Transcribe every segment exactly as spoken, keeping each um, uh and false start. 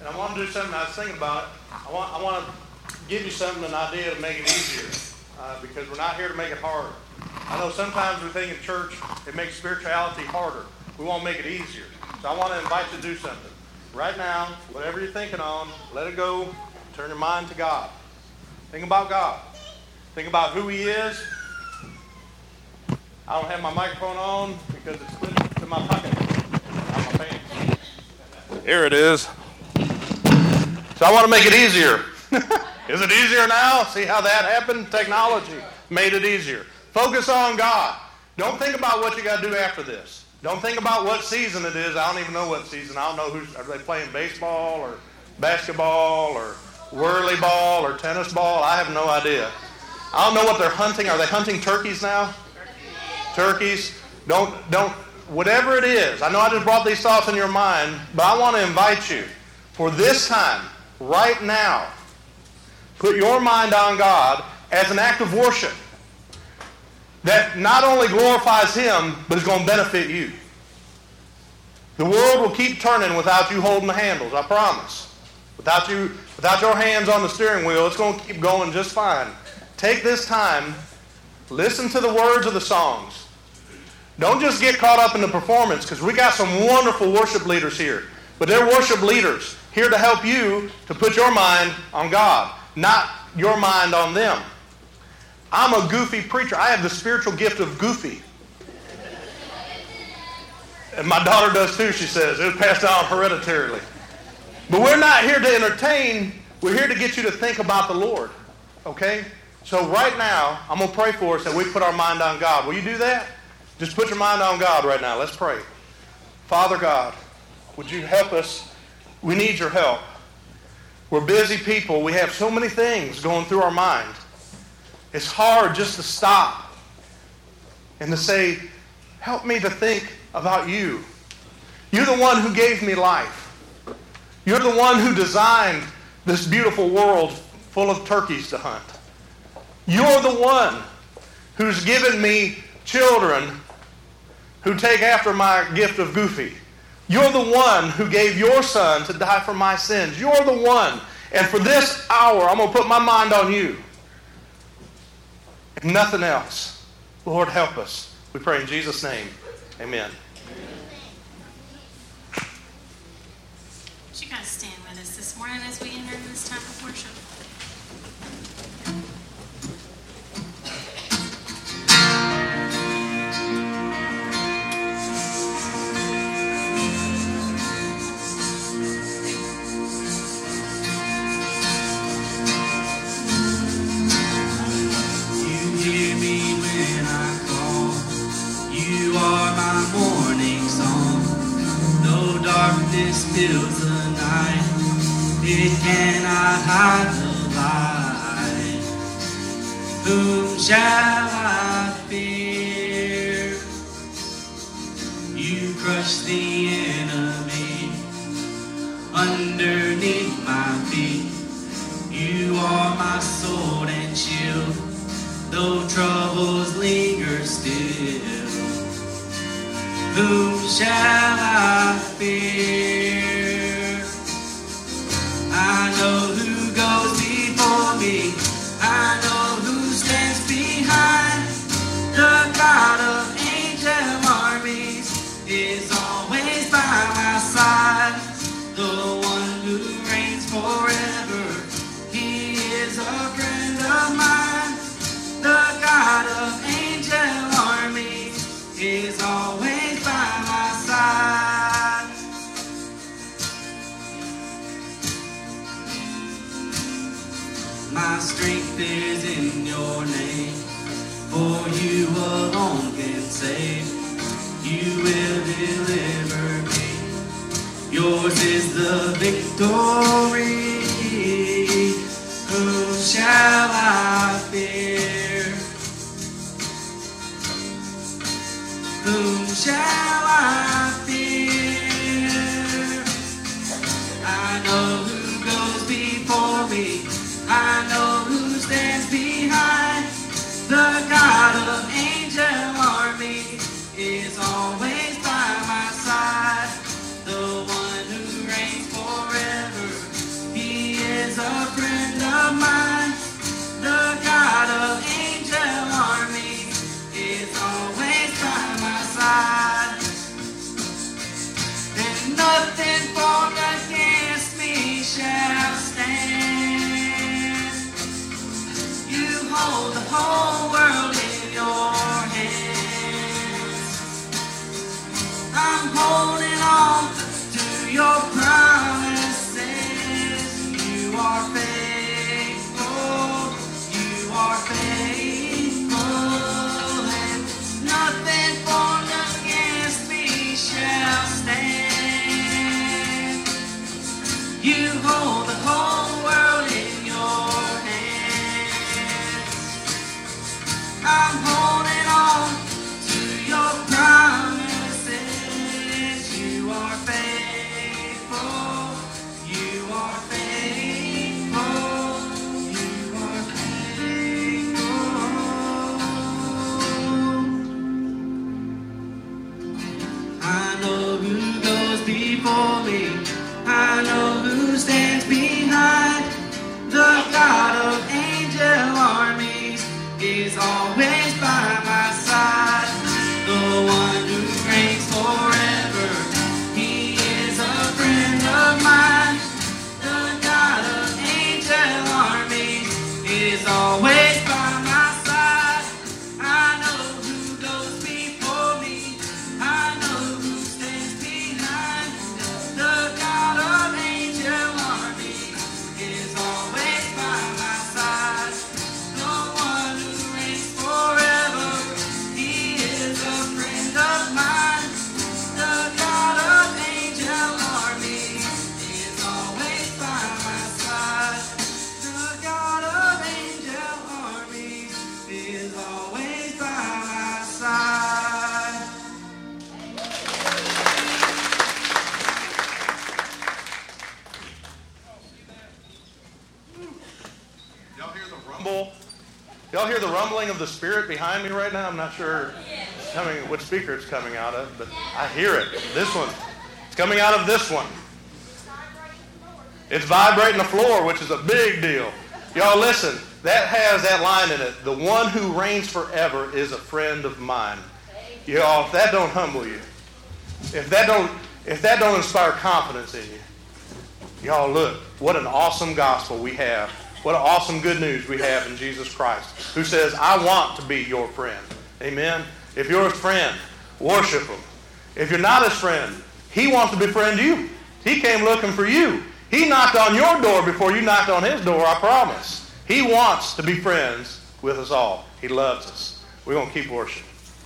And I want to do something. I was thinking about it. I want, I want to give you something, an idea to make it easier, uh, because we're not here to make it harder. I know sometimes we think in church it makes spirituality harder. We want to make it easier. So I want to invite you to do something. Right now, whatever you're thinking on, let it go. Turn your mind to God. Think about God. Think about who He is. I don't have my microphone on because it's clipped to my pocket. Not my pants. Here it is. So I want to make it easier. Is it easier now? See how that happened? Technology made it easier. Focus on God. Don't think about what you got to do after this. Don't think about what season it is. I don't even know what season. I don't know who's, are they playing baseball or basketball or whirly ball or tennis ball? I have no idea. I don't know what they're hunting. Are they hunting turkeys now? Turkeys. Don't, don't, whatever it is. I know I just brought these thoughts in your mind, but I want to invite you for this time, right now, put your mind on God as an act of worship that not only glorifies Him, but is going to benefit you. The world will keep turning without you holding the handles, I promise. Without you, without your hands on the steering wheel, it's going to keep going just fine. Take this time, listen to the words of the songs. Don't just get caught up in the performance, because we got some wonderful worship leaders here. But they're worship leaders here to help you to put your mind on God, not your mind on them. I'm a goofy preacher. I have the spiritual gift of goofy. And my daughter does too, she says. It was passed down hereditarily. But we're not here to entertain. We're here to get you to think about the Lord. Okay? So right now, I'm going to pray for us that we put our mind on God. Will you do that? Just put your mind on God right now. Let's pray. Father God, would you help us? We need your help. We're busy people. We have so many things going through our mind. It's hard just to stop and to say, help me to think about you. You're the one who gave me life. You're the one who designed this beautiful world full of turkeys to hunt. You're the one who's given me children who take after my gift of goofy. You're the one who gave your son to die for my sins. You're the one. And for this hour, I'm going to put my mind on you. If nothing else, Lord, help us. We pray in Jesus' name. Amen. Would you guys stand with us this morning as we enter this time of worship? Darkness fills the night, it cannot hide the light. Whom shall I fear? You crush the enemy underneath my feet. You are my sword and shield, though troubles linger still. Whom shall I fear? I know who goes before me. I know who stands behind. The God of angel armies is always by my side. The one who reigns forever. He is a friend of mine. The God of angel armies is always by my side. My strength is in your name, for you alone can save. You will deliver me. Yours is the victory. Whom shall I fear? Whom shall I fear? I know who goes before me. I know who stands behind. The God of angel army is always by my side. The one who reigns forever. rumble. Y'all hear the rumbling of the Spirit behind me right now? I'm not sure coming, which speaker it's coming out of, but I hear it. This one. It's coming out of this one. It's vibrating the floor, which is a big deal. Y'all listen, that has that line in it. The one who reigns forever is a friend of mine. Y'all, if that don't humble you, if that don't, if that don't inspire confidence in you, y'all look, what an awesome gospel we have. What an awesome good news we have in Jesus Christ, who says, I want to be your friend. Amen? If you're his friend, worship him. If you're not his friend, he wants to befriend you. He came looking for you. He knocked on your door before you knocked on his door, I promise. He wants to be friends with us all. He loves us. We're going to keep worshiping.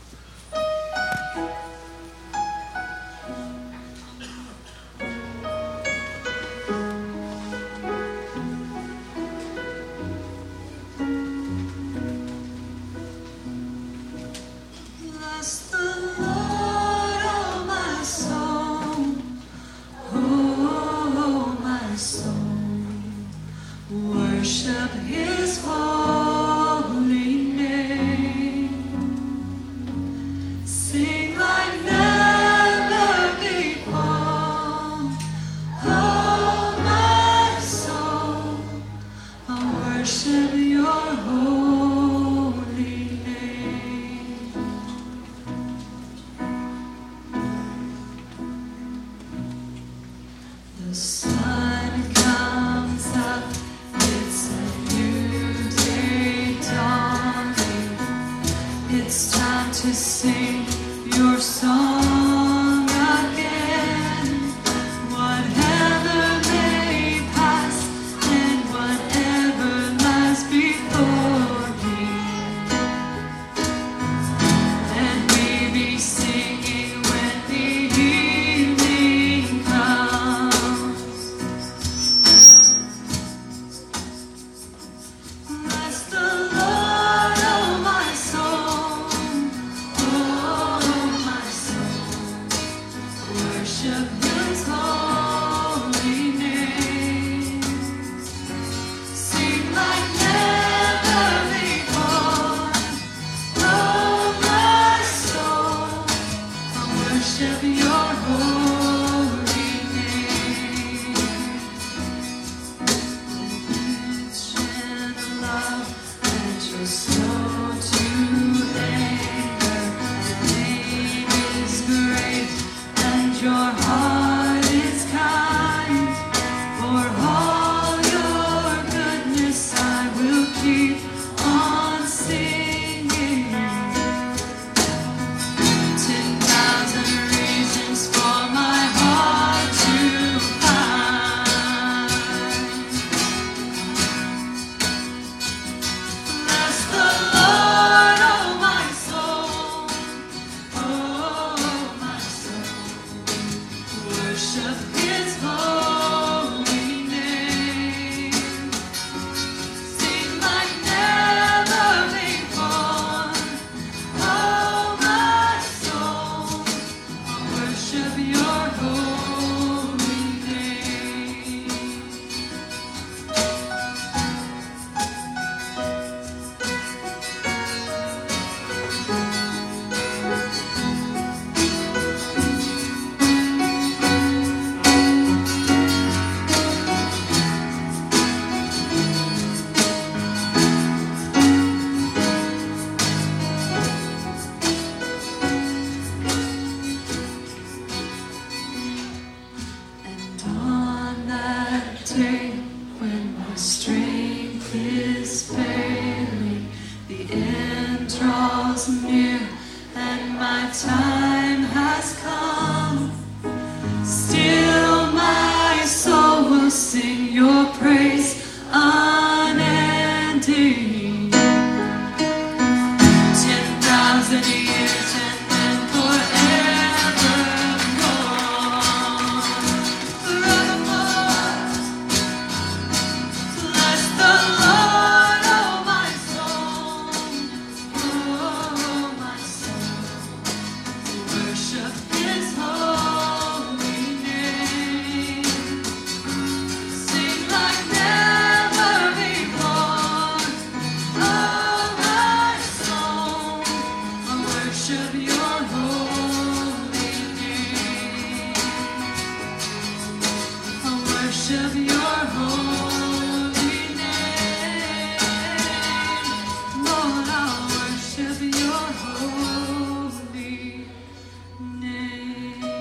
Worship his holy name. Sing like never before. Oh, my soul, I worship your holy name. The sun comes up. It's time to sing your song again. Whatever may pass and whatever lies before me, and we be singing when the evening comes. Bless the Lord, oh my soul. Worship his holy name. Sing like never before. Oh, my soul, I worship your holy name. Rich in love and you're slow to anger. Your name is great. Your heart is kind. For all your goodness I will keep on singing. Ten thousand reasons for my heart to find. Bless the Lord, oh my soul. Oh, my soul. Worship his holy name. Sing like never before. Oh, my soul, I worship your holy name. And on that day when my strength is failing, the end draws near and my time has come, still my soul will sing your praise unending. Ten thousand years and then forevermore. Forevermore. Bless worship your holy name. Lord, I'll worship your holy name.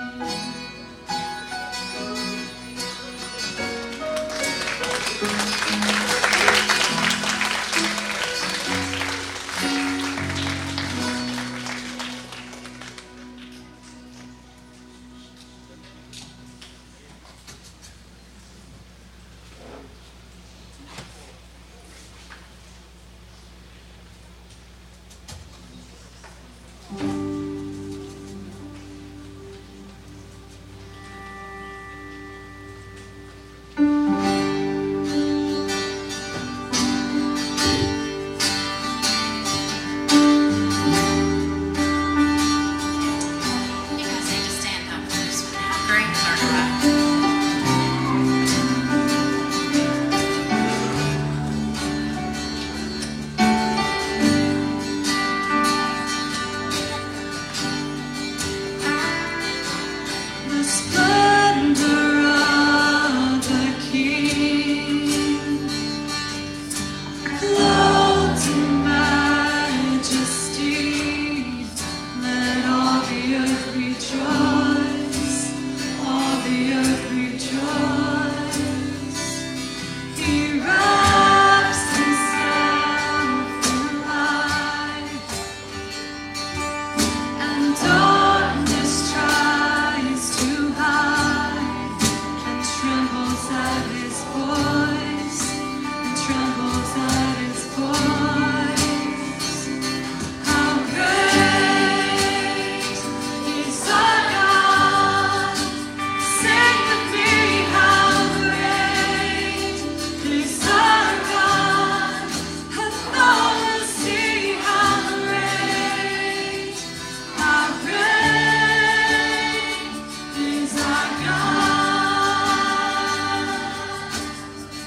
You guys need to stand up for this one. How great is our God? The splendor of the King, clothed in majesty, let all the earth rejoice, all the earth rejoice. He wraps himself in light, and darkness tries to hide, and trembles at his voice, and trembles at his voice. How great is our God! Sing with me, how great is our God! And all will see how great, how great is our God.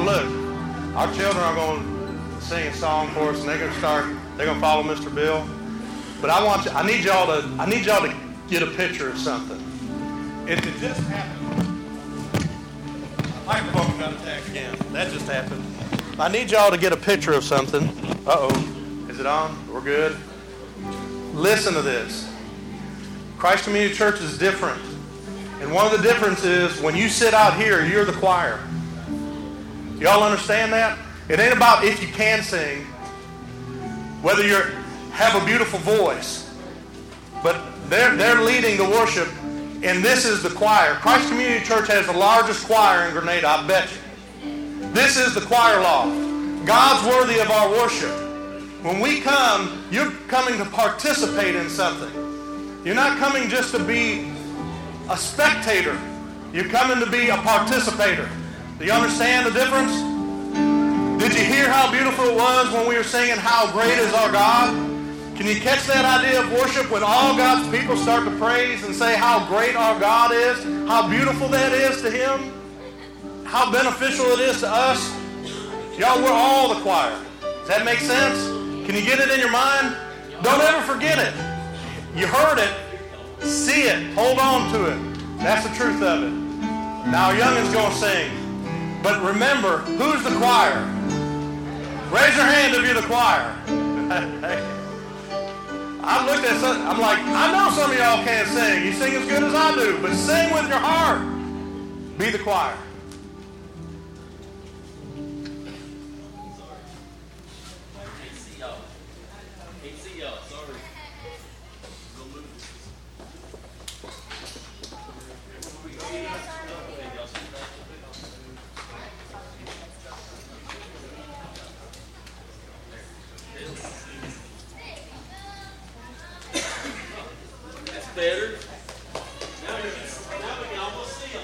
look, our children are going to sing a song for us, and they're going to start. They're going to follow Mister Bill. But I want you, I need y'all to. I need y'all to get a picture of something. It, it just happened. Microphone got attacked again. That just happened. I need y'all to get a picture of something. Uh oh, is it on? We're good. Listen to this. Christ Community Church is different. And one of the differences is when you sit out here, you're the choir. Y'all understand that? It ain't about if you can sing, whether you have a beautiful voice, but they're, they're leading the worship, and this is the choir. Christ Community Church has the largest choir in Grenada, I bet you. This is the choir loft. God's worthy of our worship. When we come, you're coming to participate in something. You're not coming just to be a spectator. You're coming to be a participator. Do you understand the difference? Did you hear how beautiful it was when we were singing How Great Is Our God? Can you catch that idea of worship when all God's people start to praise and say how great our God is, how beautiful that is to Him, how beneficial it is to us? Y'all, we're all the choir. Does that make sense? Can you get it in your mind? Don't ever forget it. You heard it. See it. Hold on to it. That's the truth of it. Now, our youngin's going to sing. But remember, who's the choir? Raise your hand if you're the choir. I looked at some, I'm like, I know some of y'all can't sing. You sing as good as I do, but sing with your heart. Be the choir. Better. Now we can, now we can almost see them.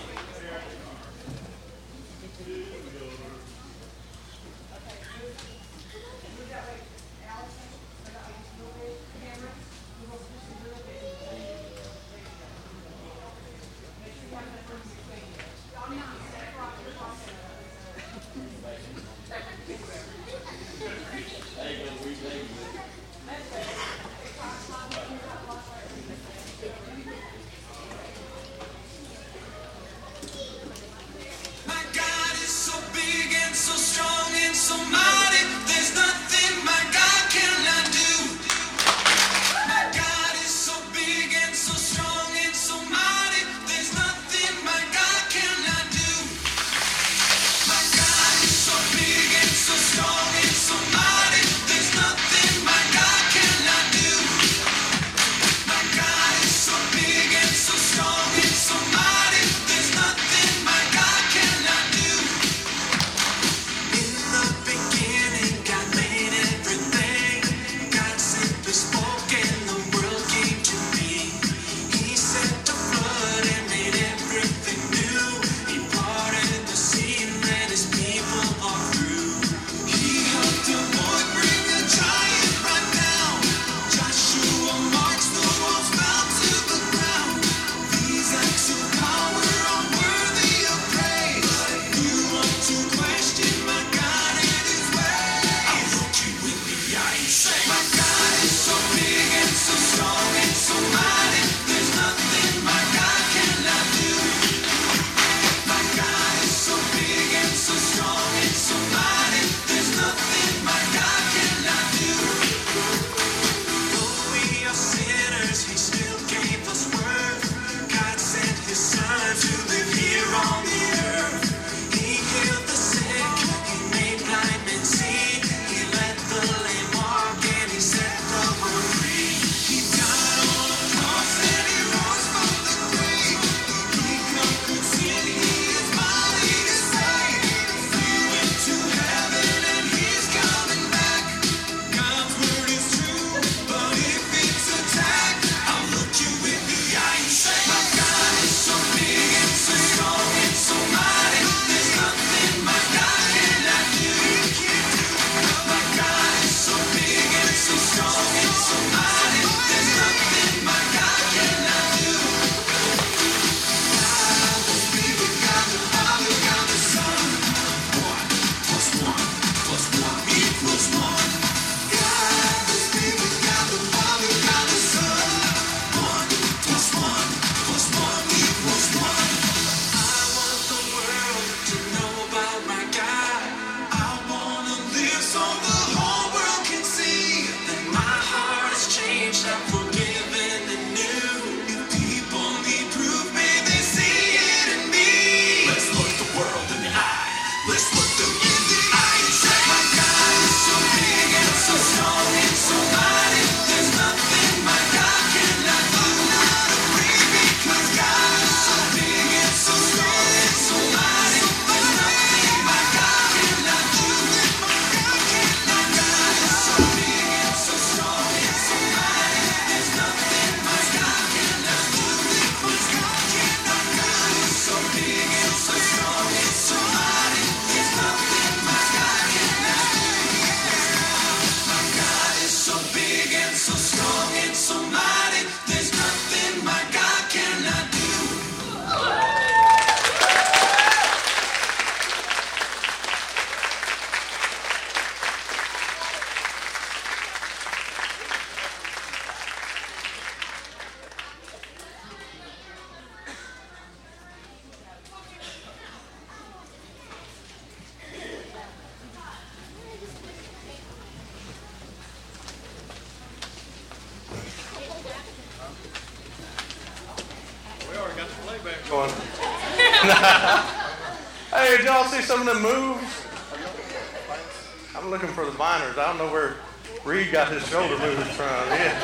going. Hey, did y'all see some of them moves? I'm looking for the Viners. I don't know where Reed got his shoulder movers from. Yeah.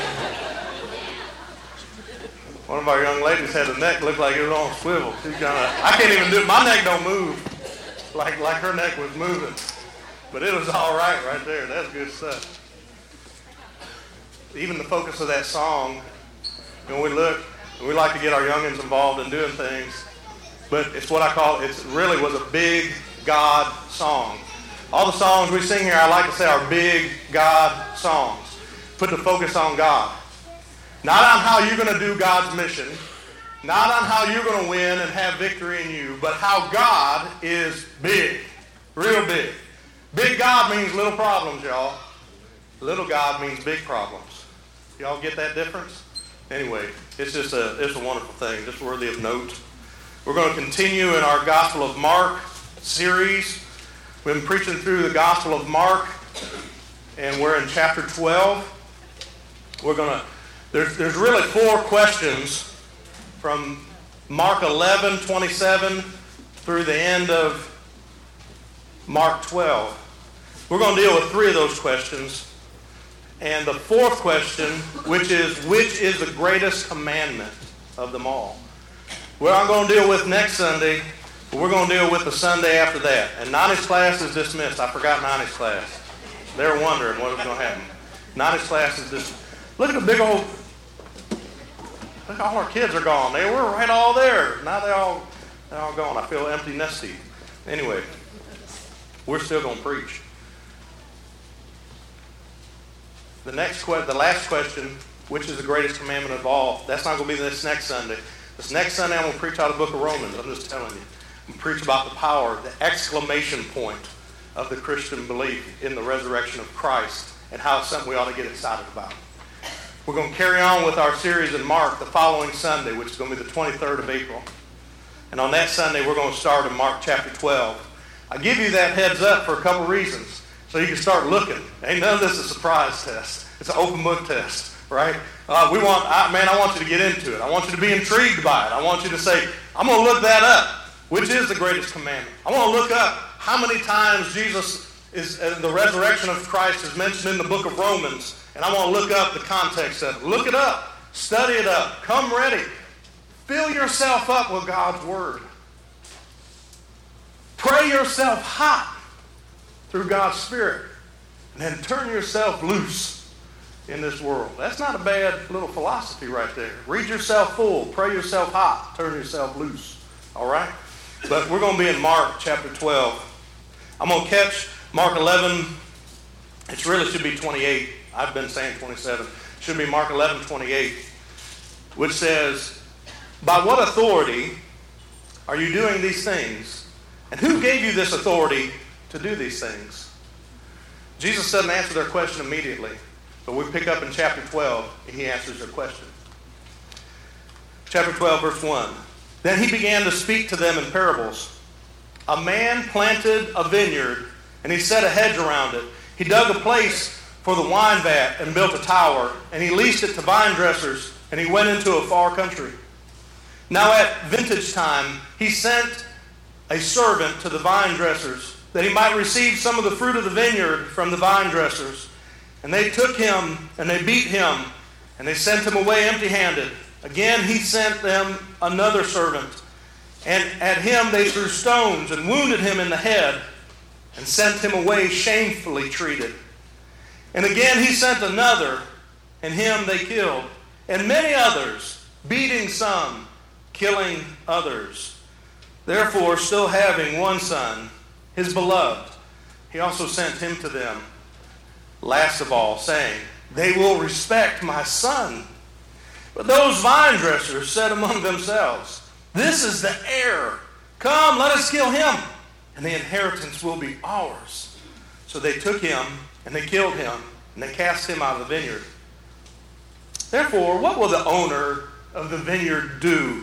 One of our young ladies had a neck look like it was on swivel. She's kind of, I can't even do it. My neck don't move like, like her neck was moving. But it was all right right there. That's good stuff. Even the focus of that song, when we look, we like to get our youngins involved in doing things. But it's what I call, it really was a big God song. All the songs we sing here, I like to say, are big God songs. Put the focus on God. Not on how you're going to do God's mission. Not on how you're going to win and have victory in you. But how God is big. Real big. Big God means little problems, y'all. Little God means big problems. Y'all get that difference? Anyway, it's just a, it's a wonderful thing. Just worthy of note. We're going to continue in our Gospel of Mark series. We've been preaching through the Gospel of Mark, and we're in chapter twelve. We're going to, there's, there's really four questions from Mark eleven, twenty-seven through the end of Mark twelve. We're going to deal with three of those questions. And the fourth question, which is, which is the greatest commandment of them all? Well, I'm going to deal with next Sunday, but we're going to deal with the Sunday after that. And Nani's class is dismissed. I forgot Nani's class. They're wondering what was going to happen. Nani's class is dismissed. Look at the big old, look, all our kids are gone. They were right all there. Now they're all, they're all gone. I feel empty nesty. Anyway, we're still going to preach. The next que- the last question, which is the greatest commandment of all, that's not going to be this next Sunday. This next Sunday, I'm going to preach out of the book of Romans. I'm just telling you. I'm going to preach about the power, the exclamation point of the Christian belief in the resurrection of Christ and how it's something we ought to get excited about. We're going to carry on with our series in Mark the following Sunday, which is going to be the twenty-third of April. And on that Sunday, we're going to start in Mark chapter twelve. I give you that heads up for a couple reasons, so you can start looking. Ain't none of this a surprise test. It's an open book test. Right? Uh, we want, I, man, I want you to get into it. I want you to be intrigued by it. I want you to say, I'm going to look that up. Which is the greatest commandment? I want to look up how many times Jesus is, uh, the resurrection of Christ is mentioned in the book of Romans. And I want to look up the context of it. Look it up. Study it up. Come ready. Fill yourself up with God's Word. Pray yourself hot through God's Spirit. And then turn yourself loose in this world. That's not a bad little philosophy right there. Read yourself full, pray yourself hot, turn yourself loose. All right? But we're going to be in Mark chapter twelve. I'm going to catch Mark eleven. It really should be twenty-eight. I've been saying twenty-seven. It should be Mark eleven, twenty-eight, which says, by what authority are you doing these things? And who gave you this authority to do these things? Jesus doesn't answer their question immediately. But we pick up in chapter twelve, and he answers their question. Chapter twelve, verse one. Then he began to speak to them in parables. A man planted a vineyard, and he set a hedge around it. He dug a place for the wine vat and built a tower, and he leased it to vine dressers, and he went into a far country. Now at vintage time, he sent a servant to the vine dressers, that he might receive some of the fruit of the vineyard from the vine dressers. And they took him, and they beat him, and they sent him away empty-handed. Again he sent them another servant, and at him they threw stones, and wounded him in the head, and sent him away shamefully treated. And again he sent another, and him they killed. And many others, beating some, killing others. Therefore, still having one son, his beloved, he also sent him to them. Last of all, saying, they will respect my son. But those vine dressers said among themselves, this is the heir. Come, let us kill him, and the inheritance will be ours. So they took him, and they killed him, and they cast him out of the vineyard. Therefore, what will the owner of the vineyard do?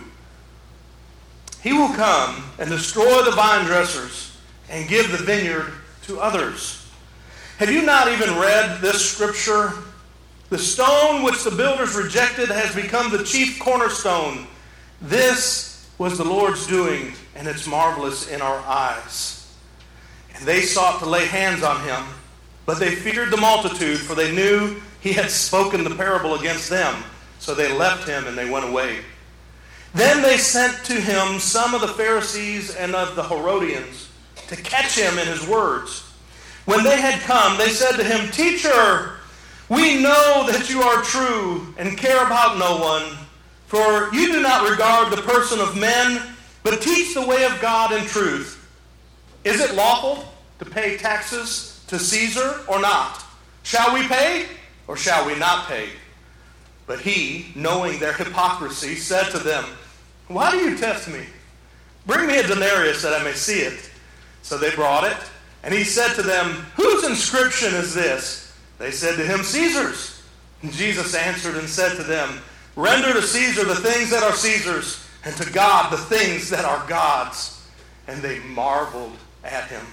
He will come and destroy the vine dressers and give the vineyard to others. Have you not even read this scripture? The stone which the builders rejected has become the chief cornerstone. This was the Lord's doing, and it's marvelous in our eyes. And they sought to lay hands on him, but they feared the multitude, for they knew he had spoken the parable against them. So they left him and they went away. Then they sent to him some of the Pharisees and of the Herodians to catch him in his words. When they had come, they said to him, "Teacher, we know that you are true and care about no one, for you do not regard the person of men, but teach the way of God in truth. Is it lawful to pay taxes to Caesar or not? Shall we pay or shall we not pay?" But he, knowing their hypocrisy, said to them, "Why do you test me? Bring me a denarius that I may see it." So they brought it, and he said to them, "Whose inscription is this?" They said to him, "Caesar's." And Jesus answered and said to them, "Render to Caesar the things that are Caesar's, and to God the things that are God's." And they marveled at him.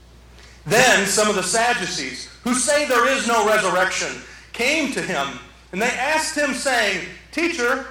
Then some of the Sadducees, who say there is no resurrection, came to him, and they asked him, saying, "Teacher,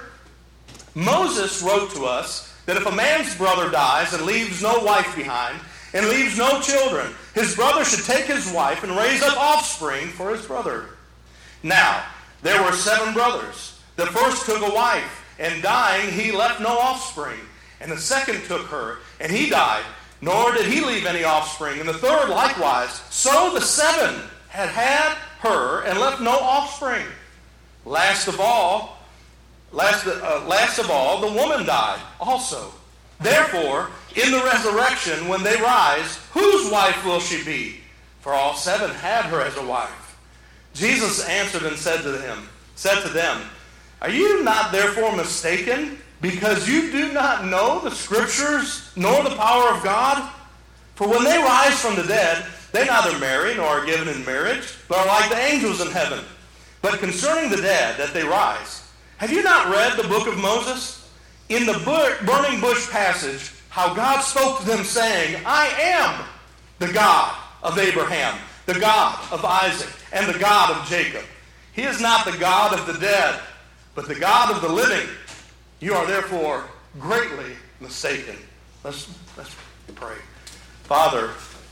Moses wrote to us that if a man's brother dies and leaves no wife behind, and leaves no children, his brother should take his wife and raise up offspring for his brother. Now, there were seven brothers. The first took a wife, and dying he left no offspring. And the second took her, and he died, nor did he leave any offspring. And the third likewise. So the seven had had her and left no offspring. Last of all, last, uh, last of all, the woman died also. Therefore, in the resurrection, when they rise, whose wife will she be? For all seven had her as a wife. Jesus answered and said to him, said to them, "Are you not therefore mistaken, because you do not know the Scriptures nor the power of God? For when they rise from the dead, they neither marry nor are given in marriage, but are like the angels in heaven. But concerning the dead, that they rise, have you not read the book of Moses? In the burning bush passage, how God spoke to them, saying, I am the God of Abraham, the God of Isaac, and the God of Jacob. He is not the God of the dead, but the God of the living. You are therefore greatly mistaken." Let's, let's pray. Father,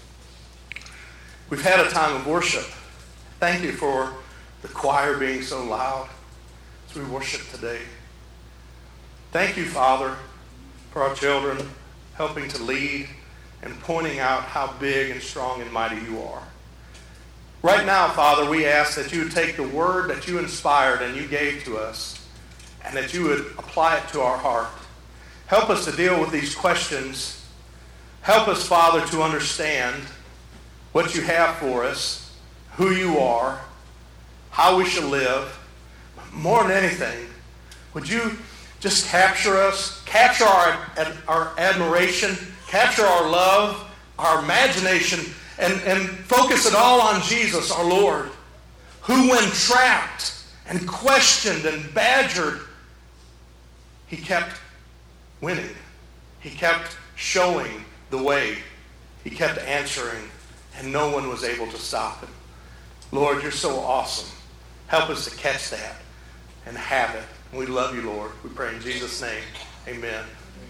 we've had a time of worship. Thank you for the choir being so loud as we worship today. Thank you, Father, for our children helping to lead and pointing out how big and strong and mighty you are. Right now, Father, we ask that you would take the word that you inspired and you gave to us, and that you would apply it to our heart. Help us to deal with these questions. Help us, Father, to understand what you have for us, who you are, how we shall live. More than anything, would you just capture us, capture our, our admiration, capture our love, our imagination, and, and focus it all on Jesus, our Lord, who when trapped and questioned and badgered, he kept winning. He kept showing the way. He kept answering, and no one was able to stop him. Lord, you're so awesome. Help us to catch that and have it. We love you, Lord. We pray in Jesus' name. Amen.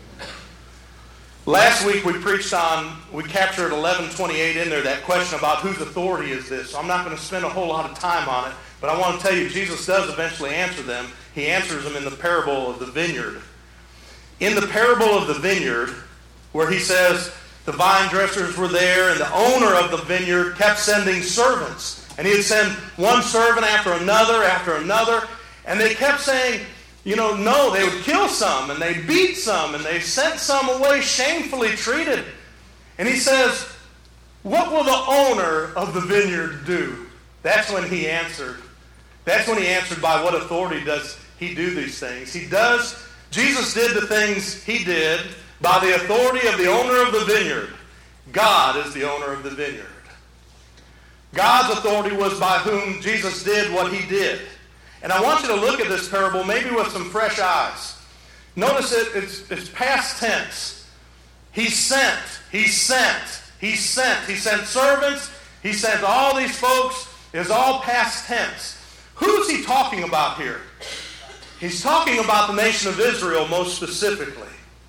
Last week we preached on, we captured eleven twenty-eight in there, that question about whose authority is this. So I'm not going to spend a whole lot of time on it, but I want to tell you Jesus does eventually answer them. He answers them in the parable of the vineyard. In the parable of the vineyard, where he says the vine dressers were there and the owner of the vineyard kept sending servants. And he'd send one servant after another after another. And they kept saying, you know, no, they would kill some, and they beat some, and they sent some away shamefully treated. And he says, what will the owner of the vineyard do? That's when he answered. That's when he answered, by what authority does he do these things? He does, Jesus did the things he did by the authority of the owner of the vineyard. God is the owner of the vineyard. God's authority was by whom Jesus did what he did. And I want you to look at this parable maybe with some fresh eyes. Notice it, it's, it's past tense. He sent, he sent, he sent. He sent servants, he sent all these folks. It's all past tense. Who's he talking about here? He's talking about the nation of Israel most specifically.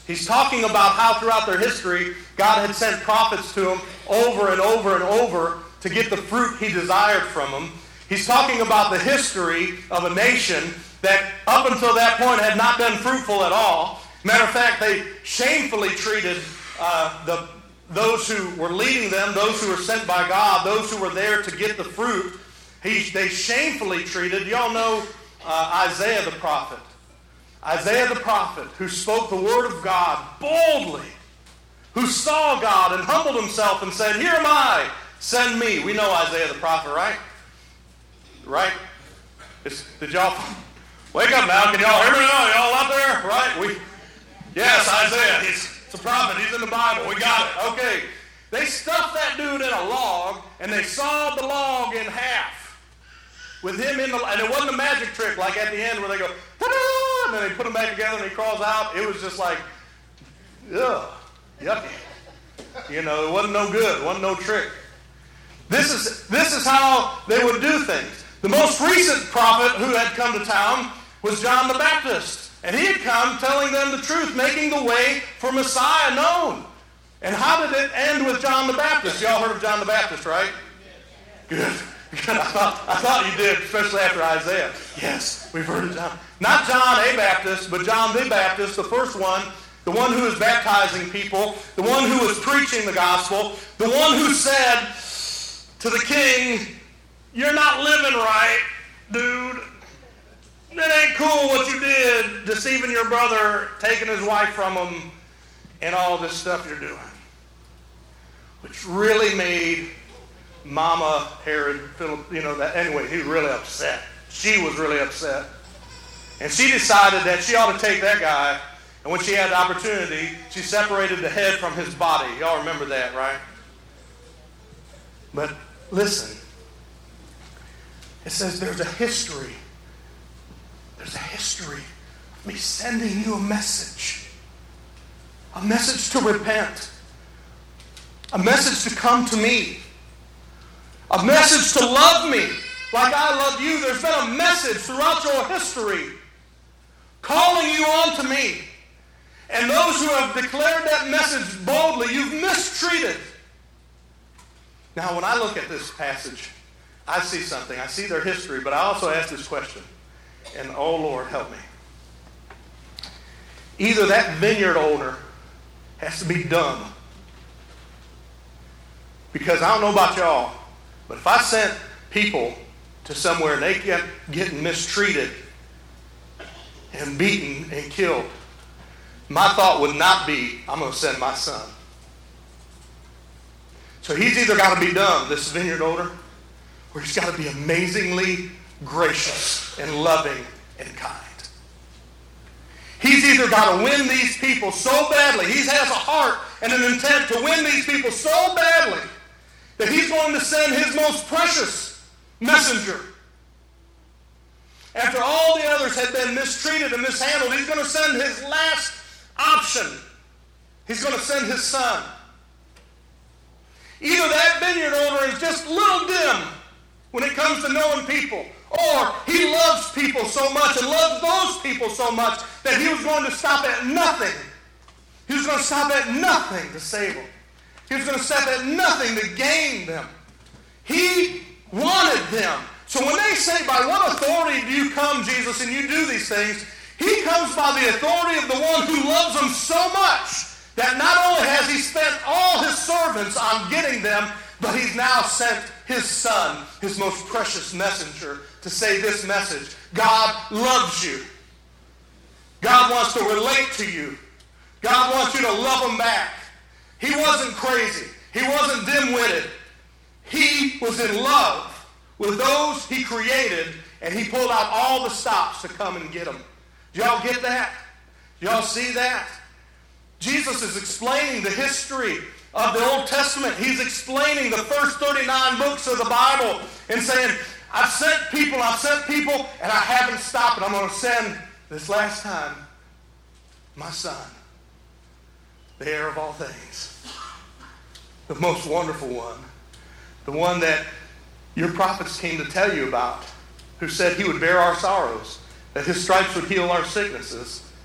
He's talking about how throughout their history, God had sent prophets to them over and over and over to get the fruit he desired from them. He's talking about the history of a nation that up until that point had not been fruitful at all. Matter of fact, they shamefully treated uh, the, those who were leading them, those who were sent by God, those who were there to get the fruit. He, they shamefully treated, y'all know uh, Isaiah the prophet. Isaiah the prophet, who spoke the word of God boldly, who saw God and humbled himself and said, "Here am I, send me." We know Isaiah the prophet, right? Right? It's, did y'all wake up now? Can y'all hear me now? Y'all out there? Right? We. Yes, Isaiah. He's it's a prophet. He's in the Bible. We got it. Okay. They stuffed that dude in a log, and they sawed the log in half. With him in the, and it wasn't a magic trick like at the end where they go, ta-da! And then they put him back together and he crawls out. It was just like, ugh, yucky. You know, it wasn't no good. It wasn't no trick. This is, this is how they would do things. The most recent prophet who had come to town was John the Baptist. And he had come telling them the truth, making the way for Messiah known. And how did it end with John the Baptist? Y'all heard of John the Baptist, right? Good. I thought, I thought you did, especially after Isaiah. Yes, we've heard of John. Not John a Baptist, but John the Baptist, the first one, the one who was baptizing people, the one who was preaching the gospel, the one who said to the king, "You're not living right, dude. It ain't cool what you did, deceiving your brother, taking his wife from him, and all this stuff you're doing." Which really made Mama Herod, Philip, you know, that anyway, he was really upset. She was really upset. And she decided that she ought to take that guy, and when she had the opportunity, she separated the head from his body. Y'all remember that, right? But listen, it says there's a history. There's a history of me sending you a message. A message to repent. A message to come to me. A message to love me like I love you. There's been a message throughout your history calling you on to me. And those who have declared that message boldly, you've mistreated. Now, when I look at this passage, I see something. I see their history, but I also ask this question. And, oh, Lord, help me. Either that vineyard owner has to be dumb. Because I don't know about y'all, but if I sent people to somewhere and they kept getting mistreated and beaten and killed, my thought would not be, I'm going to send my son. So he's either got to be dumb, this vineyard owner, or he's got to be amazingly gracious and loving and kind. He's either got to win these people so badly, he has a heart and an intent to win these people so badly that he's going to send his most precious messenger. After all the others had been mistreated and mishandled, he's going to send his last option. He's going to send his son. Either that vineyard owner is just a little dim when it comes to knowing people, or he loves people so much and loves those people so much that he was going to stop at nothing. He was going to stop at nothing to save them. He was going to stop at nothing to gain them. He wanted them. So when they say, "By what authority do you come, Jesus, and you do these things?" He comes by the authority of the one who loves them so much that not only has he spent all his servants on getting them, but he's now sent his son, his most precious messenger, to say this message. God loves you. God wants to relate to you. God wants you to love him back. He wasn't crazy. He wasn't dim-witted. He was in love with those he created, and he pulled out all the stops to come and get them. Do y'all get that? Do y'all see that? Jesus is explaining the history of the Old Testament. He's explaining the first thirty-nine books of the Bible and saying, I've sent people, I've sent people, and I haven't stopped, and I'm going to send this last time my son, the heir of all things, the most wonderful one, the one that your prophets came to tell you about, who said he would bear our sorrows, that his stripes would heal our sicknesses.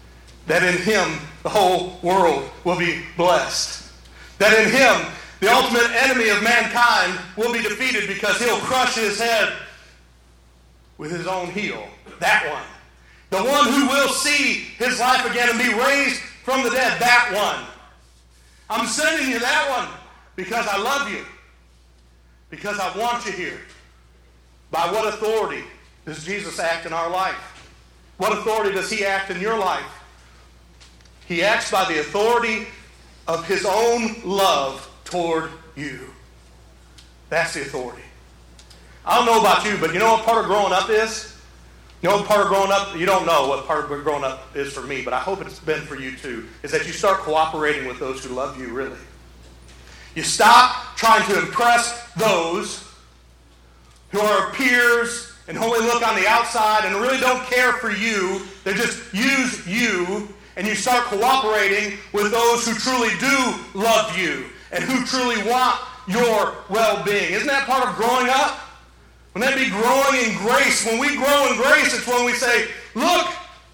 that in him the whole world will be blessed. That in him the ultimate enemy of mankind will be defeated because he'll crush his head with his own heel. That one. The one who will see his life again and be raised from the dead. That one. I'm sending you that one because I love you. Because I want you here. By what authority does Jesus act in our life? What authority does he act in your life? He acts by the authority of his own love toward you. That's the authority. I don't know about you, but you know what part of growing up is? You know what part of growing up, you don't know what part of growing up is for me, but I hope it's been for you too, is that you start cooperating with those who love you, really. You stop trying to impress those who are peers and only look on the outside and really don't care for you. They just use you, and you start cooperating with those who truly do love you and who truly want your well-being. Isn't that part of growing up? Wouldn't that be growing in grace? When we grow in grace, it's when we say, look,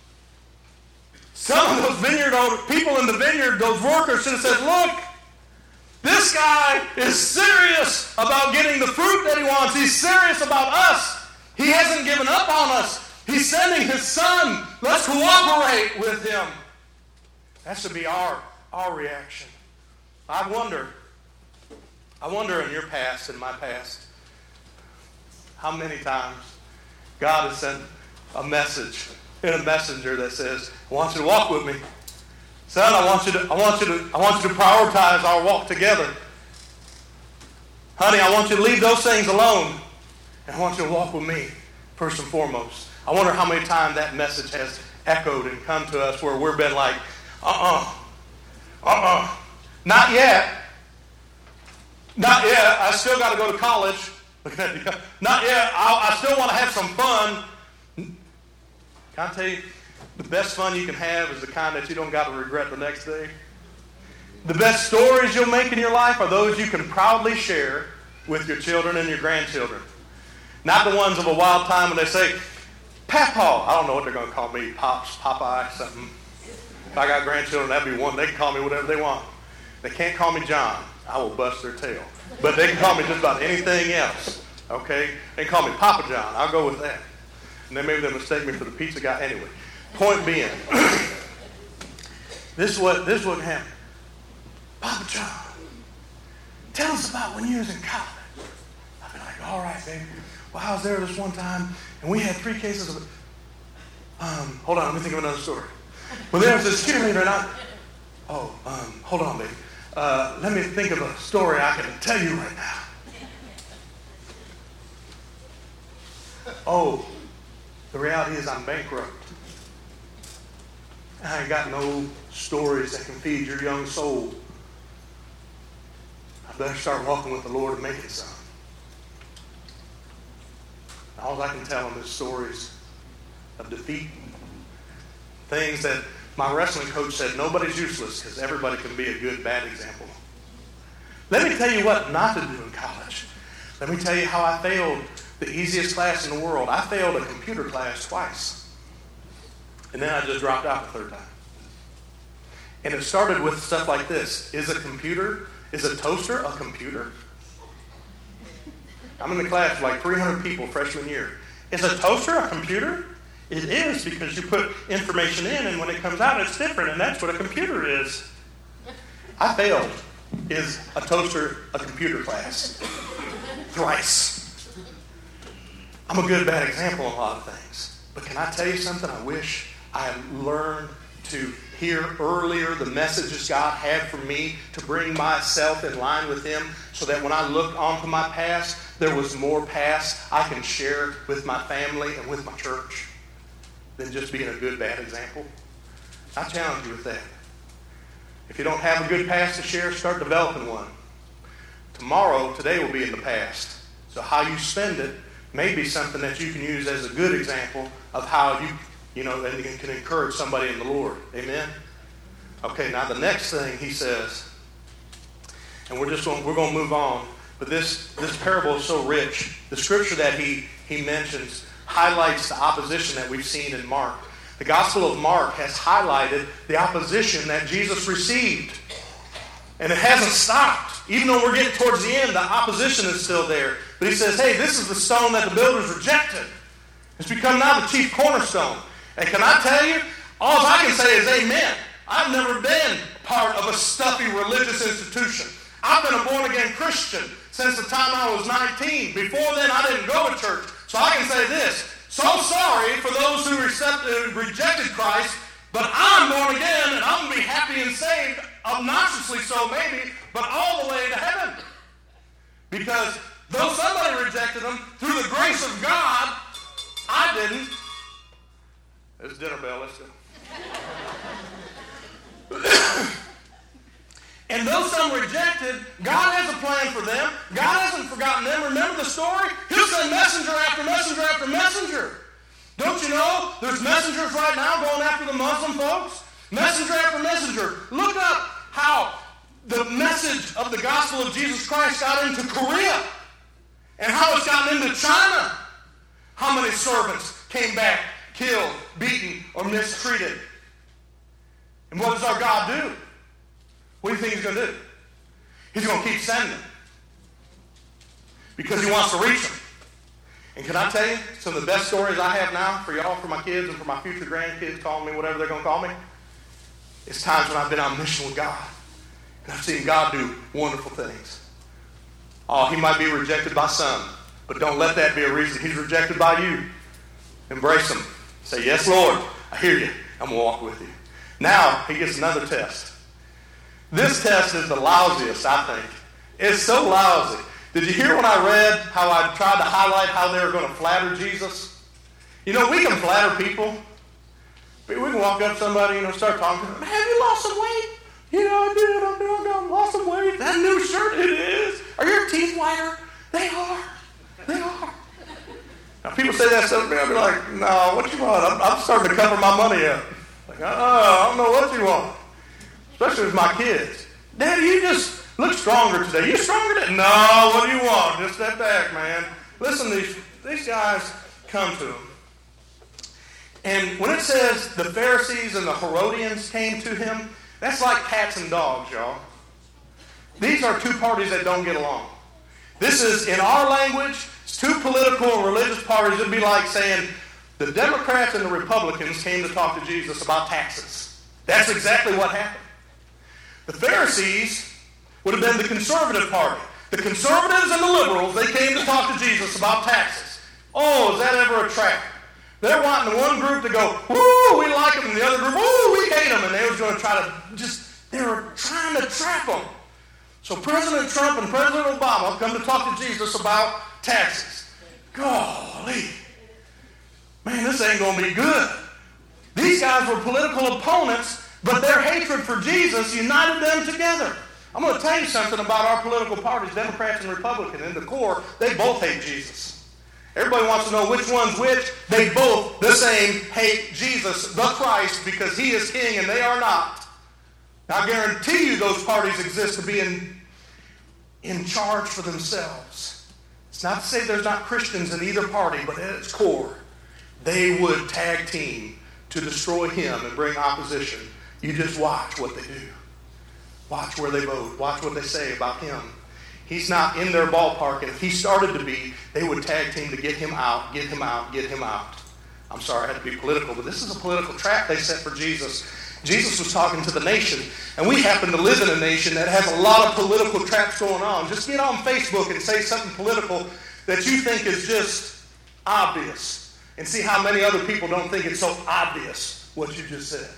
some of those vineyard owners, people in the vineyard, those workers should have said, look, this guy is serious about getting the fruit that he wants. He's serious about us. He hasn't given up on us. He's sending his son. Let's cooperate with him. That should be our, our reaction. I wonder, I wonder in your past, in my past, how many times God has sent a message in a messenger that says, I want you to walk with me. Son, I want you to, I want you to, I want you to prioritize our walk together. Honey, I want you to leave those things alone. And I want you to walk with me, first and foremost. I wonder how many times that message has echoed and come to us where we've been like, uh-uh, uh-uh, not yet. Not yet. I still got to go to college. Not yet. I, I still want to have some fun. Can I tell you, the best fun you can have is the kind that you don't got to regret the next day. The best stories you'll make in your life are those you can proudly share with your children and your grandchildren. Not the ones of a wild time when they say, Papaw. I don't know what they're going to call me, Pops, Popeye, something. If I got grandchildren, that'd be one. They can call me whatever they want. They can't call me John. I will bust their tail. But they can call me just about anything else. Okay? They can call me Papa John. I'll go with that. And then maybe they'll mistake me for the pizza guy. Anyway, point being, this is what this is what happened. Papa John, tell us about when you was in college. I'd be like, all right, baby. Well, I was there this one time, and we had three cases of, um, hold on, let me think of another story. Well, there was this cheerleader, and I, oh, um, hold on, baby. Uh, let me think of a story I can tell you right now. Oh, the reality is I'm bankrupt. I ain't got no stories that can feed your young soul. I better start walking with the Lord and making some. All I can tell them is stories of defeat. Things that my wrestling coach said, nobody's useless because everybody can be a good, bad example. Let me tell you what not to do in college. Let me tell you how I failed the easiest class in the world. I failed a computer class twice. And then I just dropped out the third time. And it started with stuff like this. Is a computer, is a toaster a computer? I'm in the class with like three hundred people freshman year. Is a toaster a computer? It is, because you put information in and when it comes out it's different, and that's what a computer is. I failed. Is a toaster a computer class? Thrice. I'm a good bad example of a lot of things. But can I tell you something? I wish I had learned to hear earlier the messages God had for me to bring myself in line with Him so that when I looked onto my past, there was more past I can share with my family and with my church than just being a good bad example. I challenge you with that. If you don't have a good past to share, start developing one. Tomorrow, today will be in the past. So how you spend it may be something that you can use as a good example of how you, you know, and you can encourage somebody in the Lord. Amen? Okay, now the next thing he says, and we're just going, we're going to move on, but this, this parable is so rich. The scripture that he, he mentions highlights the opposition that we've seen in Mark. the Gospel of Mark has highlighted the opposition that Jesus received. And it hasn't stopped. Even though we're getting towards the end, the opposition is still there. But he says, hey, this is the stone that the builders rejected. It's become now the chief cornerstone. And can I tell you, all I can say is amen. I've never been part of a stuffy religious institution. I've been a born-again Christian since the time I was nineteen. Before then, I didn't go to church. So I can say this. So sorry for those who accepted, rejected Christ, but I'm born again, and I'm going to be happy and saved, obnoxiously so maybe, but all the way to heaven. Because though somebody rejected them, through the grace of God, I didn't. There's dinner bell, let's go. And though some rejected, God has a plan for them. God hasn't forgotten them. Remember the story? He'll send messenger after messenger after messenger. Don't you know there's messengers right now going after the Muslim folks? Messenger after messenger. Look up how the message of the gospel of Jesus Christ got into Korea and how it's gotten into China. How many servants came back, killed, beaten, or mistreated? And what does our God do? What do you think he's going to do? He's going to keep sending them. Because he wants to reach them. And can I tell you, some of the best stories I have now for y'all, for my kids, and for my future grandkids, calling me whatever they're going to call me, it's times when I've been on mission with God. And I've seen God do wonderful things. Oh, he might be rejected by some, but don't let that be a reason he's rejected by you. Embrace him. Say, yes, Lord, I hear you. I'm going to walk with you. Now, he gets another test. This test is the lousiest, I think. It's so lousy. Did you hear when I read how I tried to highlight how they were going to flatter Jesus? You know, we can flatter people. We can walk up to somebody, you know, start talking to them. Have you lost some weight? You know, I did. I did. I lost some weight. That new shirt, it is. Are your teeth whiter? They are. They are. Now, people say that stuff to me. I'll be like, no, what you want? I'm, I'm starting to cover my money up. Like, oh, I don't know what you want. Especially with my kids. Daddy, you just look stronger today. You stronger today? No, what do you want? Just step back, man. Listen, these, these guys come to him. And when it says the Pharisees and the Herodians came to him, that's like cats and dogs, y'all. These are two parties that don't get along. This is, in our language, it's two political and religious parties. It would be like saying the Democrats and the Republicans came to talk to Jesus about taxes. That's exactly what happened. The Pharisees would have been the conservative party. The conservatives and the liberals, they came to talk to Jesus about taxes. Oh, is that ever a trap? They're wanting the one group to go, woo, we like them, and the other group, woo, we hate them. And they was going to try to just, they were trying to trap them. So President Trump and President Obama come to talk to Jesus about taxes. Golly. Man, this ain't going to be good. These guys were political opponents, but their hatred for Jesus united them together. I'm going to tell you something about our political parties, Democrats and Republicans. In the core, they both hate Jesus. Everybody wants to know which one's which. They both, the same, hate Jesus, the Christ, because he is king and they are not. I guarantee you those parties exist to be in, in charge for themselves. It's not to say there's not Christians in either party, but at its core, they would tag team to destroy him and bring opposition. You just watch what they do. Watch where they vote. Watch what they say about him. He's not in their ballpark, and if he started to be, they would tag team to get him out, get him out, get him out. I'm sorry I had to be political, but this is a political trap they set for Jesus. Jesus was talking to the nation, and we happen to live in a nation that has a lot of political traps going on. Just get on Facebook and say something political that you think is just obvious, and see how many other people don't think it's so obvious what you just said.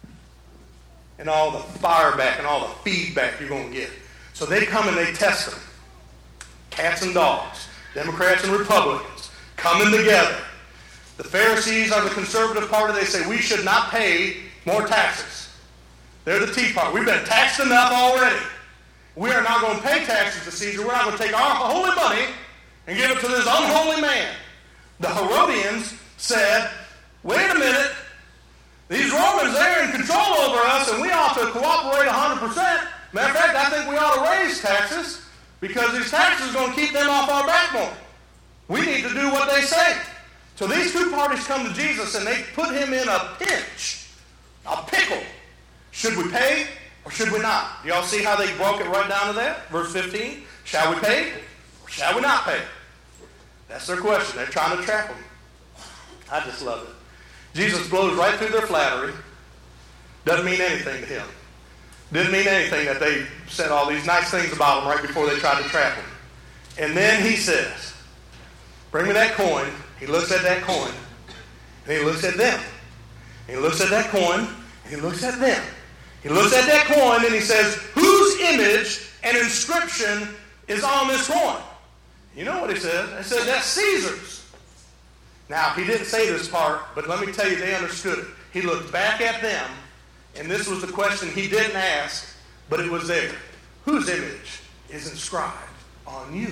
And all the fire back and all the feedback you're going to get. So they come and they test them. Cats and dogs, Democrats and Republicans, coming together. The Pharisees are the conservative party. They say we should not pay more taxes. They're the Tea Party. We've been taxed enough already. We are not going to pay taxes to Caesar. We're not going to take our holy money and give it to this unholy man. The Herodians said, wait a minute. These Romans, they're in control over us, and we ought to cooperate one hundred percent. Matter of fact, I think we ought to raise taxes because these taxes are going to keep them off our backbone. We need to do what they say. So these two parties come to Jesus and they put him in a pinch, a pickle. Should we pay or should we not? Y'all see how they broke it right down to that? Verse fifteen, shall we pay or shall we not pay? That's their question. They're trying to trap him. I just love it. Jesus blows right through their flattery. Doesn't mean anything to him. Didn't mean anything that they said all these nice things about him right before they tried to trap him. And then he says, bring me that coin. He looks at that coin. And he looks at them. And he looks at that coin. And he looks at them. He looks at that coin and he says, whose image and inscription is on this coin? You know what he said? He said, that's Caesar's. Now, he didn't say this part, but let me tell you, they understood it. He looked back at them, and this was the question he didn't ask, but it was there. Whose image is inscribed on you?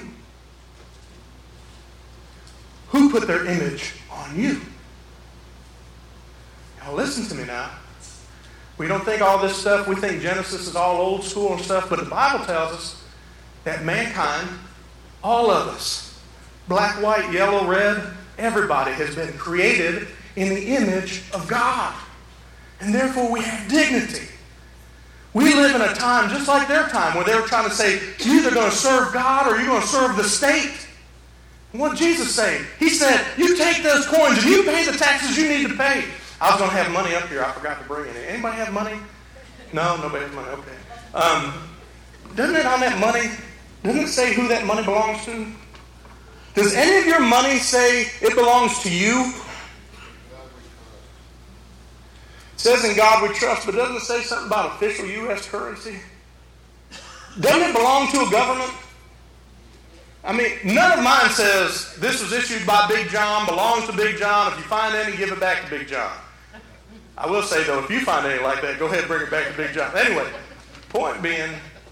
Who put their image on you? Now, listen to me now. We don't think all this stuff, we think Genesis is all old school and stuff, but the Bible tells us that mankind, all of us, black, white, yellow, red, everybody has been created in the image of God. And therefore we have dignity. We live in a time just like their time where they were trying to say, you're either going to serve God or you're going to serve the state. And what did Jesus say? He said, you take those coins and you pay the taxes you need to pay. I was going to have money up here. I forgot to bring any. Anybody have money? No, nobody has money. Okay. Um, doesn't it on that money, doesn't it say who that money belongs to? Does any of your money say it belongs to you? It says in God we trust, but doesn't it say something about official U S currency? Doesn't it belong to a government? I mean, none of mine says this was issued by Big John, belongs to Big John. If you find any, give it back to Big John. I will say, though, if you find any like that, go ahead and bring it back to Big John. Anyway, point being,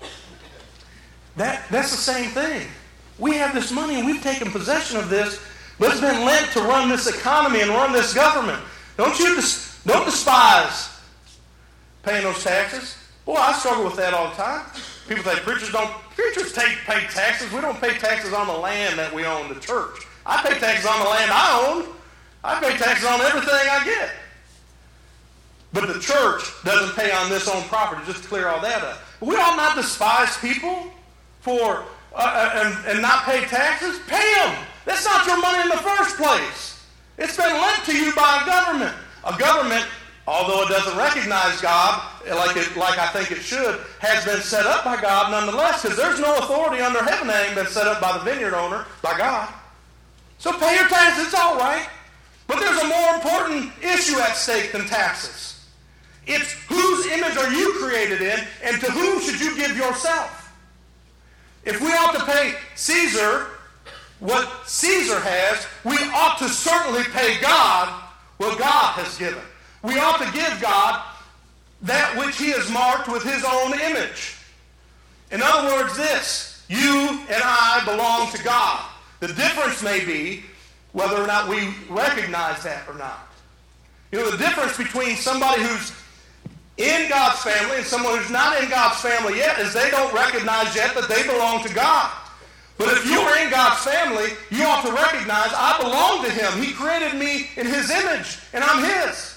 that that's the same thing. We have this money and we've taken possession of this, but it's been lent to run this economy and run this government. Don't you des- don't despise paying those taxes. Boy, I struggle with that all the time. People say preachers don't preachers take pay taxes. We don't pay taxes on the land that we own, the church. I pay taxes on the land I own. I pay taxes on everything I get. But the church doesn't pay on this own property, just to clear all that up. We ought not despise people for uh, and, and not pay taxes. Pay them. That's not your money in the first place. It's been lent to you by a government. A government, although it doesn't recognize God like it, like I think it should, has been set up by God nonetheless, because there's no authority under heaven that ain't been set up by the vineyard owner, by God. So pay your taxes, it's all right. But there's a more important issue at stake than taxes. It's whose image are you created in, and to whom should you give yourself? If we ought to pay Caesar what Caesar has, we ought to certainly pay God what God has given. We ought to give God that which he has marked with his own image. In other words, this, you and I belong to God. The difference may be whether or not we recognize that or not. You know, the difference between somebody who's in God's family and someone who's not in God's family yet is they don't recognize yet that they belong to God. But if you are in God's family, you ought to recognize I belong to him. He created me in his image, and I'm his.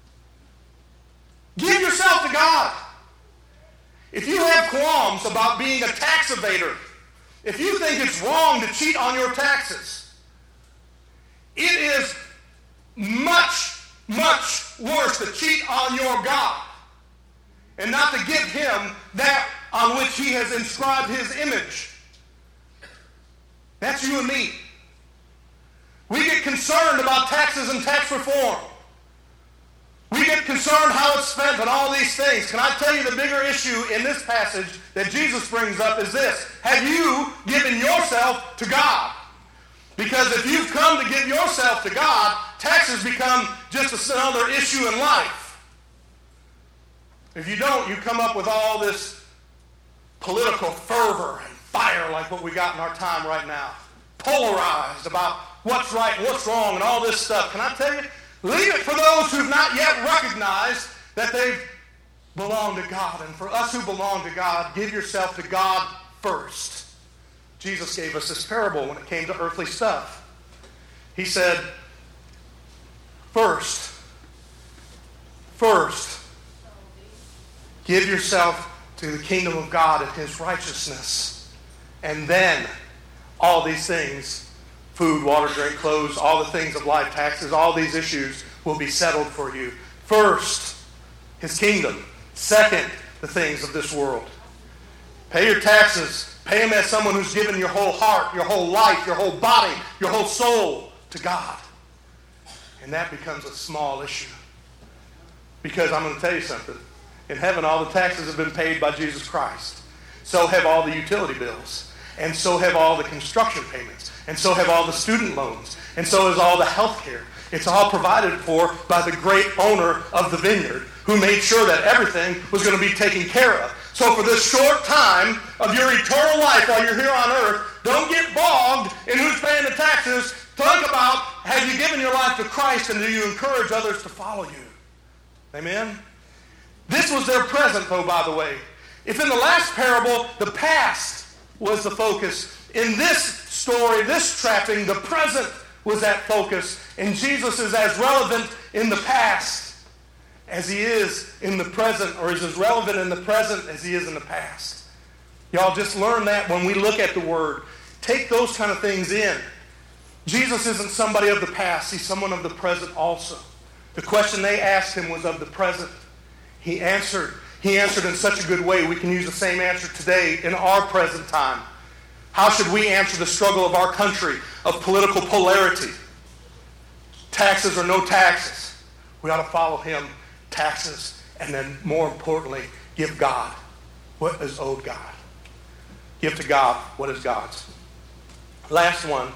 Give yourself to God. If you have qualms about being a tax evader, if you think it's wrong to cheat on your taxes, it is much, much worse to cheat on your God and not to give him that on which he has inscribed his image. That's you and me. We get concerned about taxes and tax reform. We get concerned how it's spent and all these things. Can I tell you the bigger issue in this passage that Jesus brings up is this. Have you given yourself to God? Because if you've come to give yourself to God, taxes become just another issue in life. If you don't, you come up with all this political fervor and fire like what we got in our time right now. Polarized about what's right and what's wrong and all this stuff. Can I tell you? Leave it for those who've not yet recognized that they belong to God. And for us who belong to God, give yourself to God first. Jesus gave us this parable when it came to earthly stuff. He said, First, first, give yourself to the kingdom of God and His righteousness. And then all these things, food, water, drink, clothes, all the things of life, taxes, all these issues will be settled for you. First, His kingdom. Second, the things of this world. Pay your taxes. Pay them as someone who's given your whole heart, your whole life, your whole body, your whole soul to God. And that becomes a small issue. Because I'm going to tell you something. In heaven, all the taxes have been paid by Jesus Christ. So have all the utility bills. And so have all the construction payments. And so have all the student loans. And so is all the health care. It's all provided for by the great owner of the vineyard who made sure that everything was going to be taken care of. So for this short time of your eternal life while you're here on earth, don't get bogged in who's paying the taxes. Think about, have you given your life to Christ, and do you encourage others to follow you? Amen? This was their present, though, by the way. If in the last parable, the past was the focus, in this story, this trapping, the present was that focus. And Jesus is as relevant in the past as He is in the present, or is as relevant in the present as He is in the past. Y'all just learn that when we look at the Word. Take those kind of things in. Jesus isn't somebody of the past. He's someone of the present also. The question they asked Him was of the present. He answered. He answered in such a good way we can use the same answer today in our present time. How should we answer the struggle of our country of political polarity? Taxes or no taxes. We ought to follow Him. Taxes. And then more importantly, give God what is owed God. Give to God what is God's. Last one.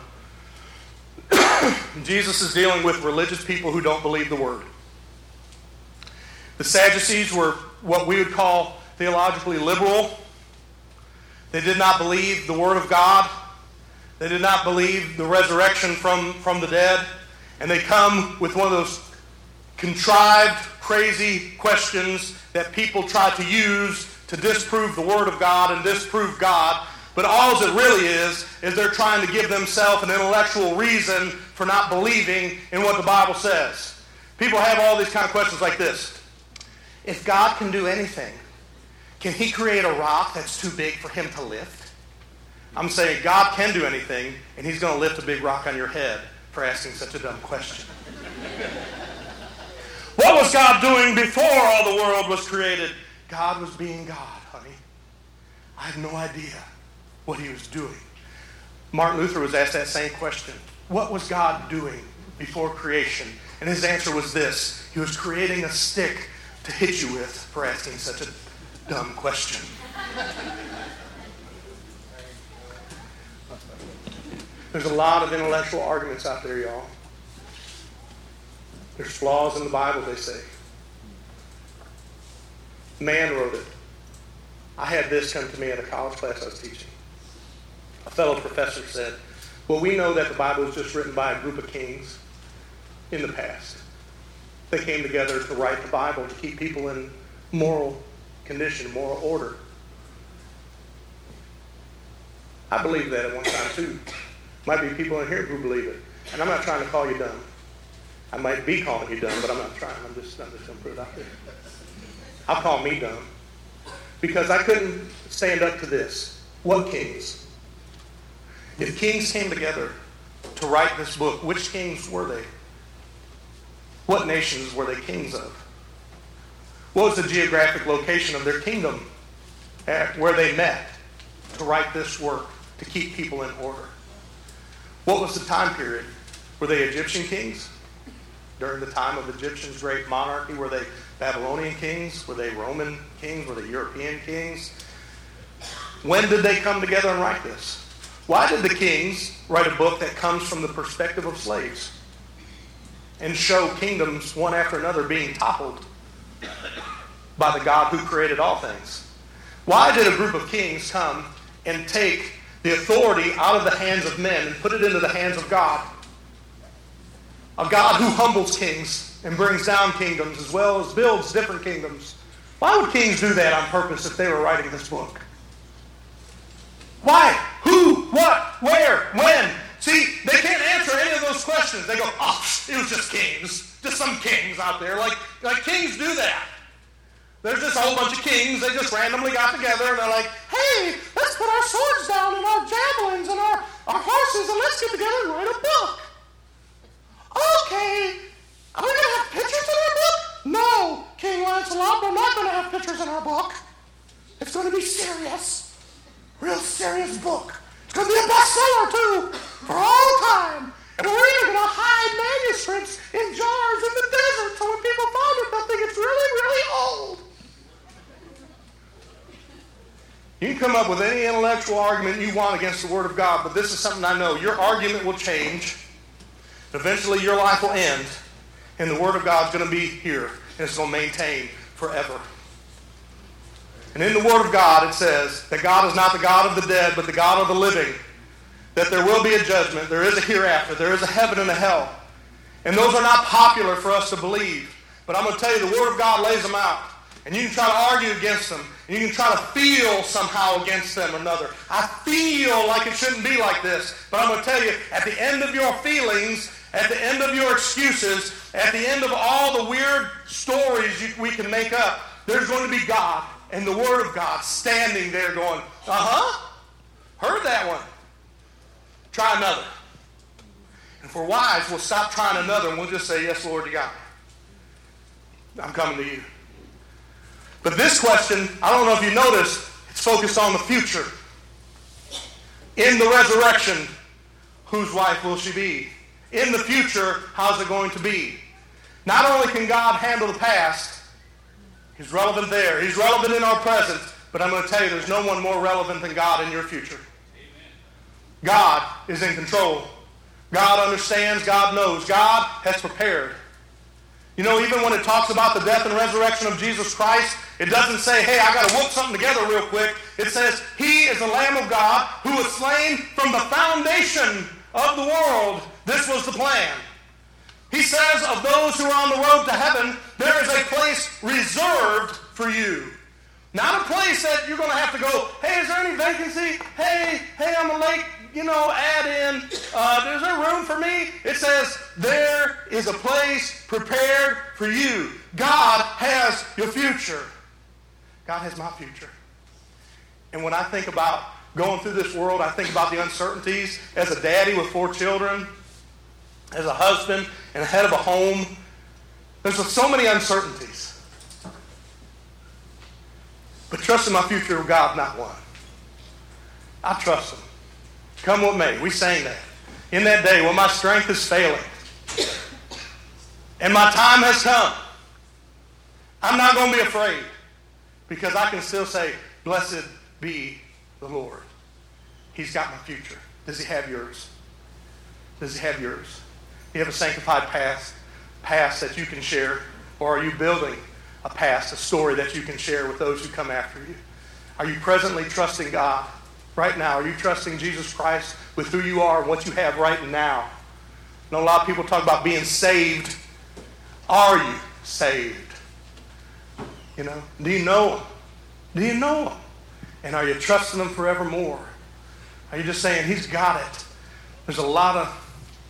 Jesus is dealing with religious people who don't believe the Word. The Sadducees were what we would call theologically liberal. They did not believe the Word of God. They did not believe the resurrection from, from the dead. And they come with one of those contrived, crazy questions that people try to use to disprove the Word of God and disprove God. But all it really is, is they're trying to give themselves an intellectual reason for not believing in what the Bible says. People have all these kind of questions like this. If God can do anything, can He create a rock that's too big for Him to lift? I'm saying God can do anything, and He's going to lift a big rock on your head for asking such a dumb question. What was God doing before all the world was created? God was being God, honey. I have no idea what He was doing. Martin Luther was asked that same question. What was God doing before creation? And his answer was this. He was creating a stick to hit you with for asking such a dumb question. There's a lot of intellectual arguments out there, y'all. There's flaws in the Bible, they say. Man wrote it. I had this come to me at a college class I was teaching. A fellow professor said, well, we know that the Bible was just written by a group of kings in the past. They came together to write the Bible to keep people in moral condition, moral order. I believed that at one time too. Might be people in here who believe it. And I'm not trying to call you dumb. I might be calling you dumb, but I'm not trying. I'm just, I'm just going to put it out there. I'll call me dumb. Because I couldn't stand up to this. What kings? If kings came together to write this book, which kings were they? What nations were they kings of? What was the geographic location of their kingdom where they met to write this work, to keep people in order? What was the time period? Were they Egyptian kings? During the time of Egyptians' great monarchy, were they Babylonian kings? Were they Roman kings? Were they European kings? When did they come together and write this? Why did the kings write a book that comes from the perspective of slaves and show kingdoms one after another being toppled by the God who created all things? Why did a group of kings come and take the authority out of the hands of men and put it into the hands of God? A God who humbles kings and brings down kingdoms as well as builds different kingdoms. Why would kings do that on purpose if they were writing this book? Why? Who? What? Where? When? See, they can't answer any of those questions. They go, oh, it was just kings. just some kings out there. Like, like kings do that. There's just a whole bunch of kings. They just randomly got together and they're like, hey, let's put our swords down and our javelins and our, our horses and let's get together and write a book. Okay. Are we going to have pictures in our book? No, King Lancelot, we're not going to have pictures in our book. It's going to be serious. Real serious book. It's going to be a bestseller, too, for all time. And we're even going to hide manuscripts in jars in the desert so when people find it, they'll think it's really, really old. You can come up with any intellectual argument you want against the Word of God, but this is something I know. Your argument will change. Eventually your life will end, and the Word of God is going to be here, and it's going to maintain forever. And in the Word of God it says that God is not the God of the dead, but the God of the living. That there will be a judgment, there is a hereafter, there is a heaven and a hell. And those are not popular for us to believe. But I'm going to tell you, the Word of God lays them out. And you can try to argue against them. And you can try to feel somehow against them or another. I feel like it shouldn't be like this. But I'm going to tell you, at the end of your feelings, at the end of your excuses, at the end of all the weird stories you, we can make up, there's going to be God and the Word of God standing there going, uh-huh, heard that one. Try another. And for wise, we'll stop trying another and we'll just say, yes, Lord, you got me. I'm coming to you. But this question, I don't know if you noticed, it's focused on the future. In the resurrection, whose wife will she be? In the future, how's it going to be? Not only can God handle the past, He's relevant there. He's relevant in our present. But I'm going to tell you, there's no one more relevant than God in your future. God is in control. God understands. God knows. God has prepared. You know, even when it talks about the death and resurrection of Jesus Christ, it doesn't say, hey, I got to whoop something together real quick. It says, He is the Lamb of God who was slain from the foundation of the world. This was the plan. He says of those who are on the road to heaven, there is a place reserved for you. Not a place that you're going to have to go, hey, is there any vacancy? Hey, hey, I'm a late, you know, add in. Uh, is there room for me? It says, there is a place prepared for you. God has your future. God has my future. And when I think about going through this world, I think about the uncertainties as a daddy with four children, as a husband and a head of a home. There's so many uncertainties. But trusting my future with God, not one. I trust Him. Come what may. We sang that. In that day when my strength is failing and my time has come, I'm not going to be afraid because I can still say, blessed be the Lord. He's got my future. Does He have yours? Does He have yours? Do you have a sanctified past, past that you can share? Or are you building a past, a story that you can share with those who come after you? Are you presently trusting God right now? Are you trusting Jesus Christ with who you are and what you have right now? I know a lot of people talk about being saved. Are you saved? You know, do you know Him? Do you know Him? And are you trusting Him forevermore? Are you just saying, He's got it? There's a lot of...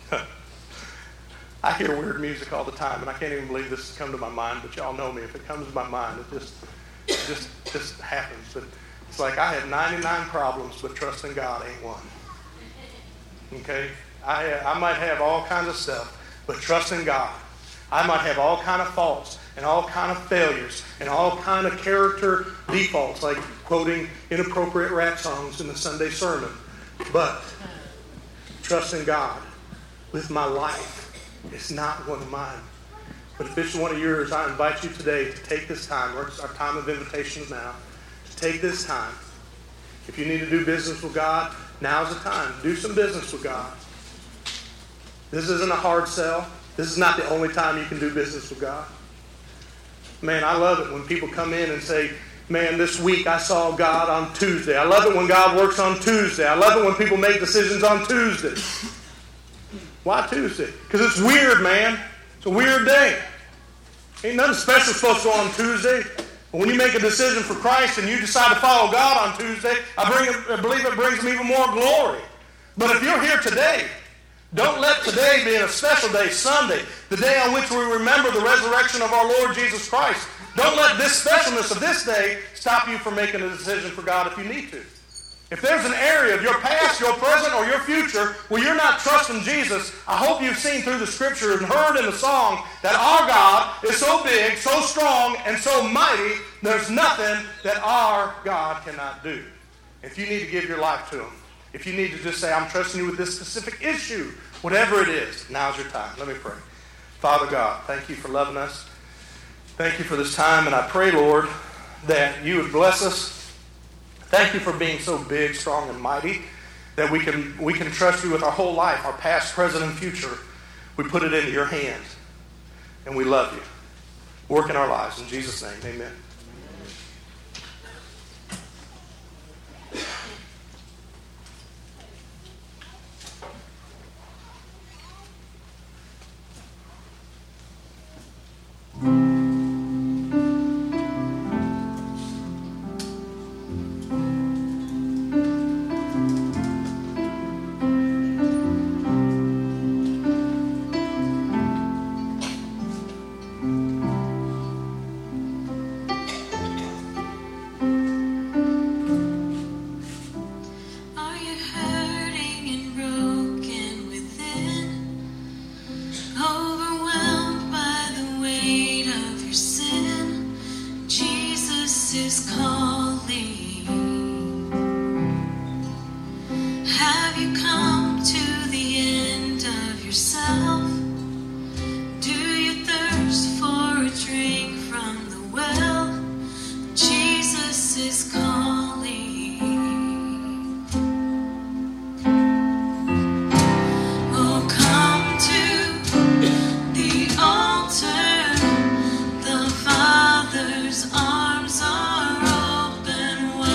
I hear weird music all the time, and I can't even believe this has come to my mind, but y'all know me. If it comes to my mind, it just it just, just happens. But it's like I have ninety-nine problems, but trusting God ain't one. Okay? I, I might have all kinds of stuff, but trusting God. I might have all kind of faults and all kind of failures and all kind of character defaults, like quoting inappropriate rap songs in the Sunday sermon. But trusting God with my life, it's not one of mine. But if it's one of yours, I invite you today to take this time. It's our time of invitations now. To take this time. If you need to do business with God, now's the time. Do some business with God. This isn't a hard sell. This is not the only time you can do business with God. Man, I love it when people come in and say, man, this week I saw God on Tuesday. I love it when God works on Tuesday. I love it when people make decisions on Tuesday. Why Tuesday? Because it's weird, man. It's a weird day. Ain't nothing special supposed to go on Tuesday. But when you make a decision for Christ and you decide to follow God on Tuesday, I, bring, I believe it brings Him even more glory. But if you're here today Don't let today be a special day, Sunday, the day on which we remember the resurrection of our Lord Jesus Christ. Don't let this specialness of this day stop you from making a decision for God if you need to. If there's an area of your past, your present, or your future where you're not trusting Jesus, I hope you've seen through the Scripture and heard in the song that our God is so big, so strong, and so mighty, there's nothing that our God cannot do. If you need to give your life to Him, if you need to just say, I'm trusting you with this specific issue, whatever it is, now's your time. Let me pray. Father God, thank you for loving us. Thank you for this time, and I pray, Lord, that you would bless us. Thank you for being so big, strong, and mighty that we can we can trust you with our whole life, our past, present, and future. We put it into your hands, and we love you. Work in our lives. In Jesus' name, amen. Arms are open wide.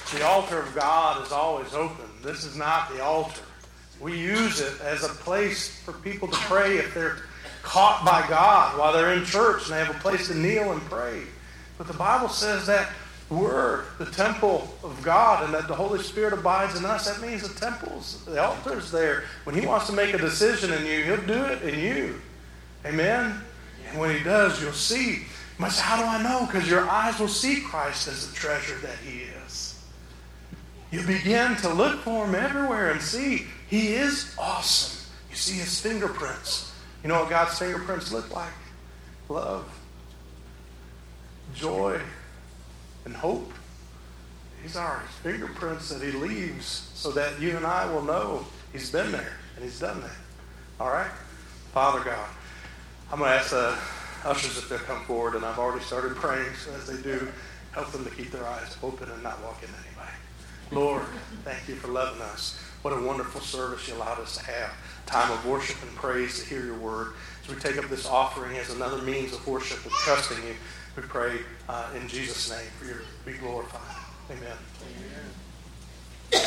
The altar of God is always open. This is not the altar. We use it as a place for people to pray if they're caught by God while they're in church and they have a place to kneel and pray. But the Bible says that we're the temple of God and that the Holy Spirit abides in us. That means the temple's, the altar's there. When He wants to make a decision in you, He'll do it in you. Amen? And when He does, you'll see. You might say, how do I know? Because your eyes will see Christ as the treasure that He is. You begin to look for Him everywhere and see He is awesome. You see His fingerprints. You know what God's fingerprints look like? Love, joy, and hope. These are His fingerprints that He leaves so that you and I will know He's been there and He's done that. All right? Father God, I'm going to ask the ushers if they'll come forward, and I've already started praying, so as they do, help them to keep their eyes open and not walk into anybody. Lord, thank You for loving us. What a wonderful service You allowed us to have. Time of worship and praise to hear Your word. As we take up this offering as another means of worship and trusting You, we pray uh, in Jesus' name for Your to be glorified. Amen. Amen.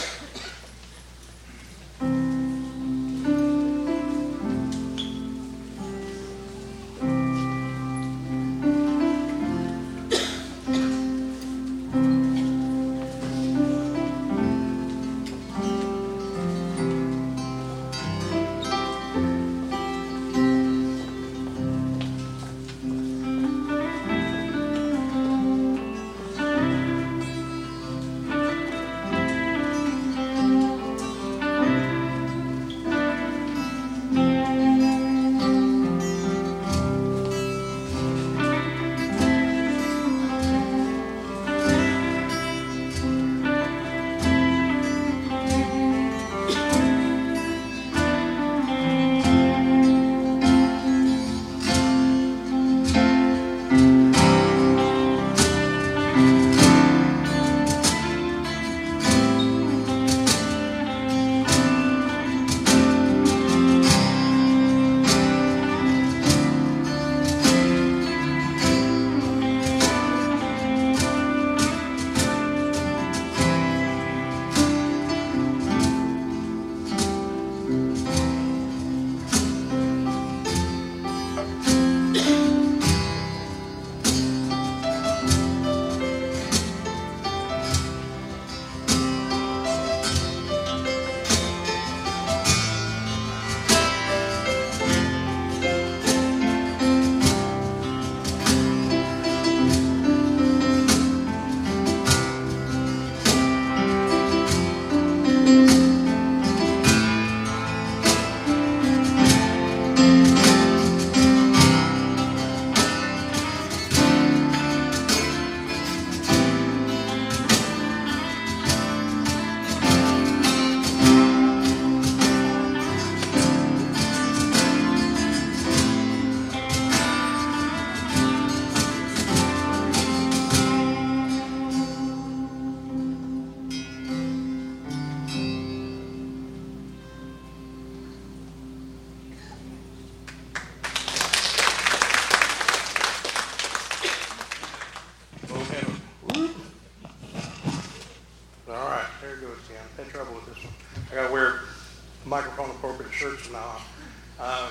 Church now. Uh,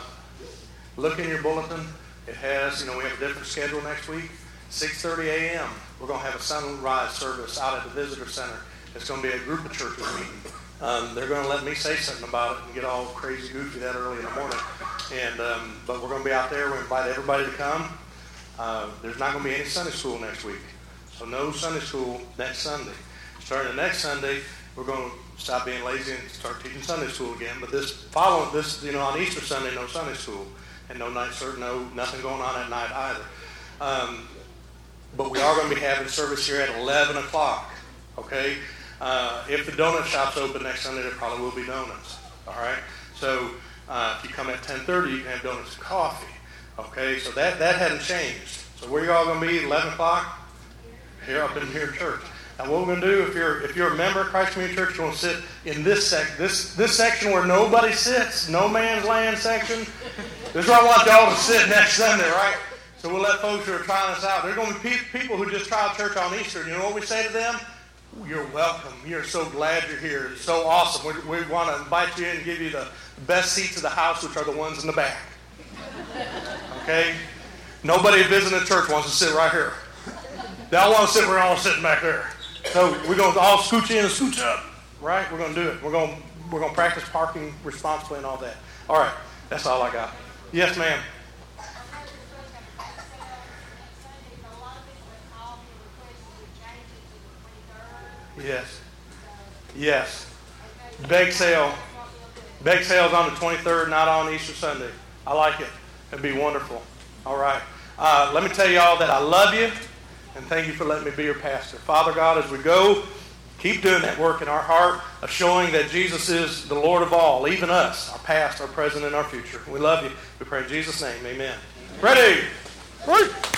look in your bulletin. It has, you know, we have a different schedule next week. six thirty a.m. We're going to have a sunrise service out at the visitor center. It's going to be a group of churches meeting. Um, they're going to let me say something about it and get all crazy goofy that early in the morning. And um, but we're going to be out there. We invite everybody to come. Uh, there's not going to be any Sunday school next week, so no Sunday school next Sunday. Starting the next Sunday, we're going to stop being lazy and start teaching Sunday school again. But this following this, you know, on Easter Sunday, no Sunday school and no night service, no nothing going on at night either. Um, but we are going to be having service here at eleven o'clock. Okay, uh, if the donut shop's open next Sunday, there probably will be donuts. All right, so uh, if you come at ten thirty, you can have donuts and coffee. Okay, so that that hadn't changed. So where you all going to be? eleven o'clock here up in here in church. Now, what we're going to do, if you're if you're a member of Christ Community Church, you're going to sit in this sec this this section where nobody sits, no man's land section. This is where I want y'all to sit next Sunday, right? So we'll let folks who are trying us out. There are going to be pe- people who just tried church on Easter. You know what we say to them? You're welcome. You're so glad you're here. It's so awesome. We, we want to invite you in and give you the best seats of the house, which are the ones in the back. Okay? Nobody visiting the church wants to sit right here. They all want to sit, we're all sitting back there. So we're going to all scooch in and scooch up. Right? We're going to do it. We're going to, we're going to practice parking responsibly and all that. All right. That's all I got. Yes, ma'am. Yes. Yes. Bake sale. Bake sale's on the twenty-third, not on Easter Sunday. I like it. It'd be wonderful. All right. Uh, let me tell you all that I love you, and thank you for letting me be your pastor. Father God, as we go, keep doing that work in our heart of showing that Jesus is the Lord of all, even us, our past, our present, and our future. We love you. We pray in Jesus' name. Amen. Ready? Ready.